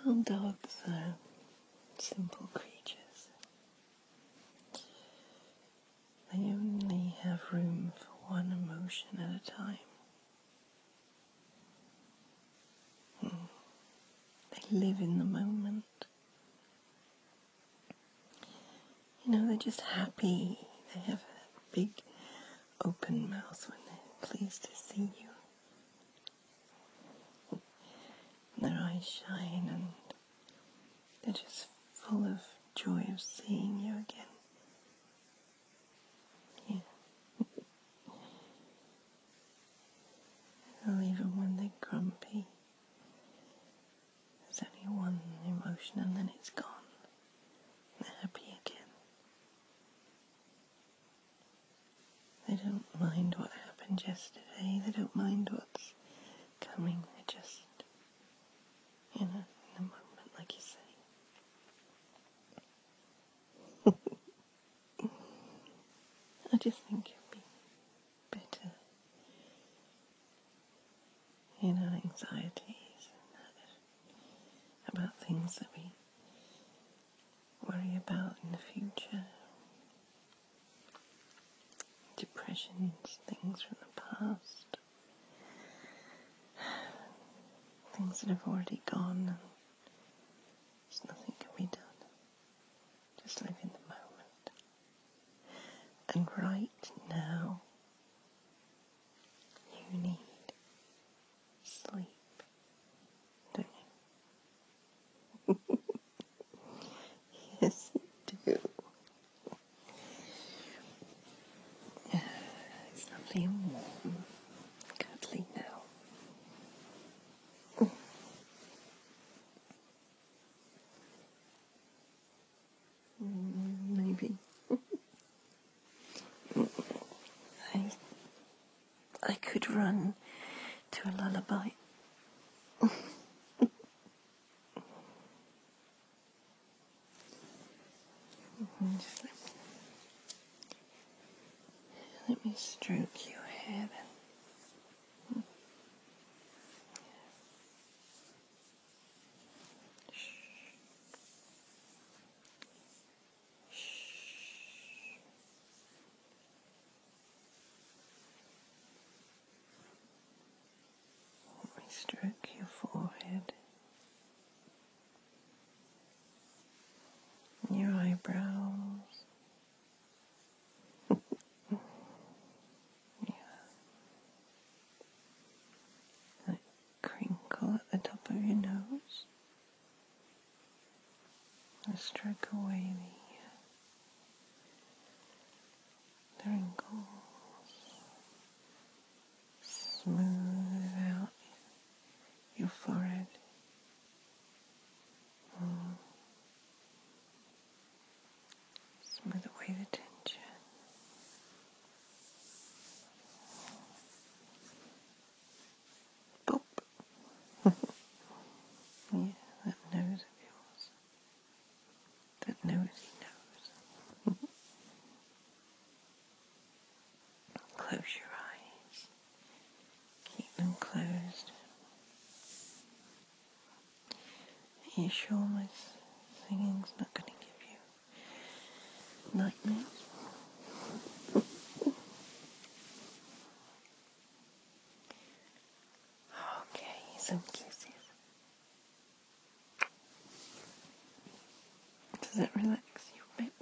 Well, dogs are simple creatures. They only have room for one emotion at a time. They live in the moment. You know, they're just happy. They have a big open mouth when they're pleased to see you. Their eyes shine and they're just full of joy of seeing you again. Yeah. Well, even when they're grumpy, there's only one emotion and then it's gone. They're happy again. They don't mind what happened yesterday. They don't mind what's coming. They're just, in the moment, like you say. I just think it'd be better, anxieties and about things that we worry about in the future. Depressions, things from the past. Things that have already gone and there's nothing can be done. Just live in the moment. And right now, you need sleep, don't you? Yes, you do. It's lovely and warm, cuddly now. Maybe. I could run to a lullaby. Just let me stroke your hair then. Shh. Shh. Let me stroke your forehead, and your eyebrows. Yeah. That crinkle at the top of your nose. I stroke away the wrinkles. Smooth out your forehead. Smooth away the tension. Boop. Yeah, that nose of yours. That nosy nose. Close your eyes. Keep them closed. Are you sure my singing's not going to give you nightmares? Okay, some kisses. Does that relax you a bit?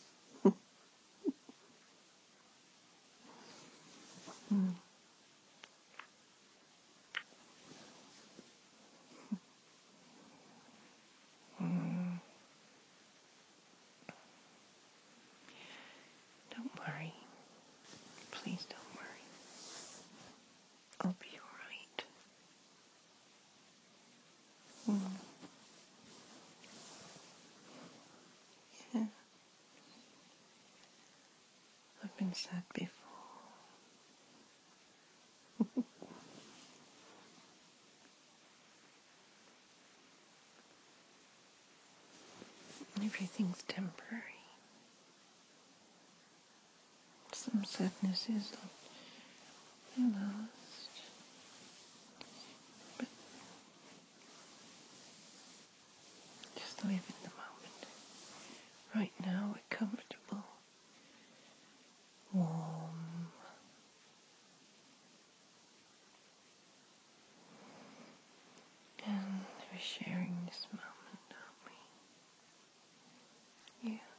Don't worry. Please don't worry. I'll be alright. Yeah. I've been sad before. Everything's temporary. Some sadnesses don't last. But Just live in the moment. Right now we're comfortable, warm, and we're sharing this moment, aren't we? Yeah.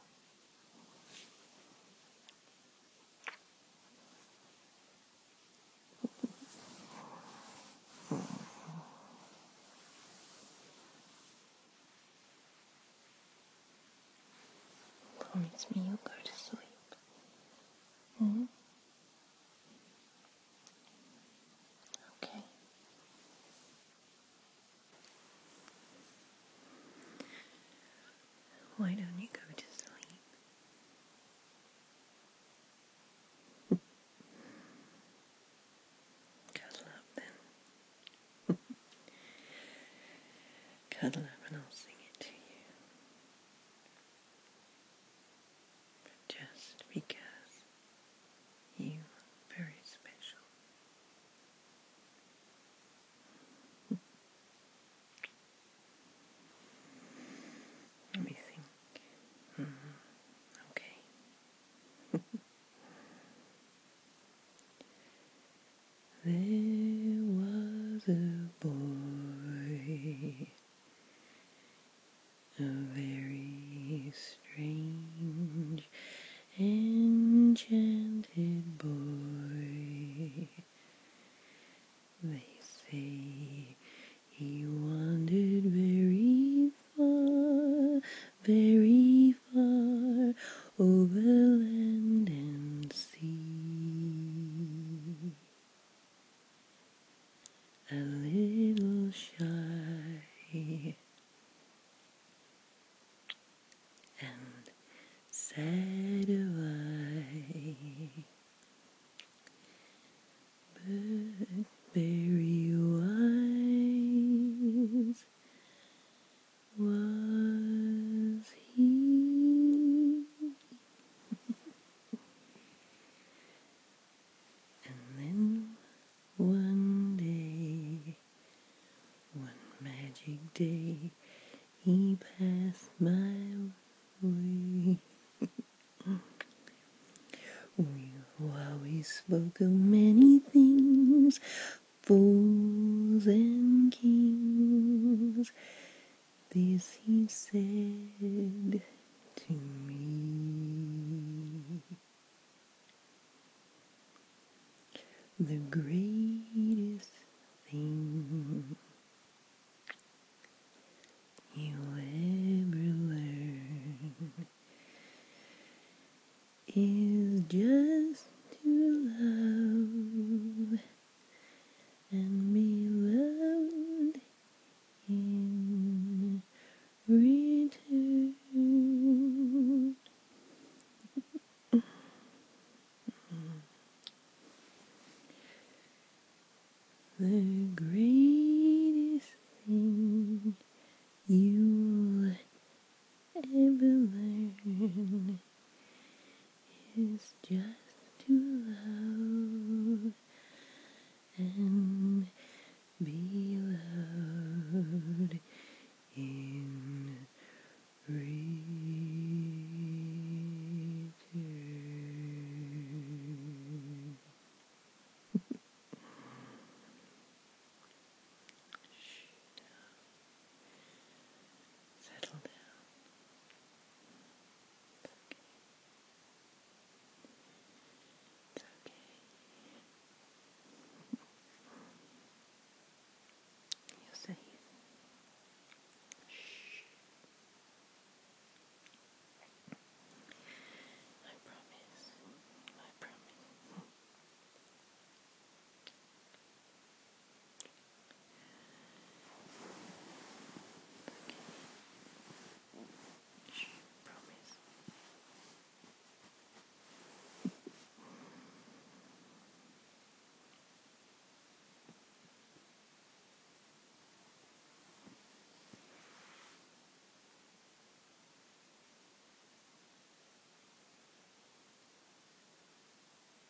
Promise me you'll go to sleep. Hmm? Okay. Why don't you go to sleep? Cuddle up then. Cuddle up and I'll sing it to you. Just because you are very special. Let me think. Okay. There was a boy, a very strange, enchanted boy. They say he wandered very far over land and sea. A little shy and sad of eye, but very wise was he. And then one day, one magic day, he passed my way. We've always spoke of many things, fools and kings. This he said to me. The greatest thing you'll ever learn is just to love and be loved in return. The greatest thing you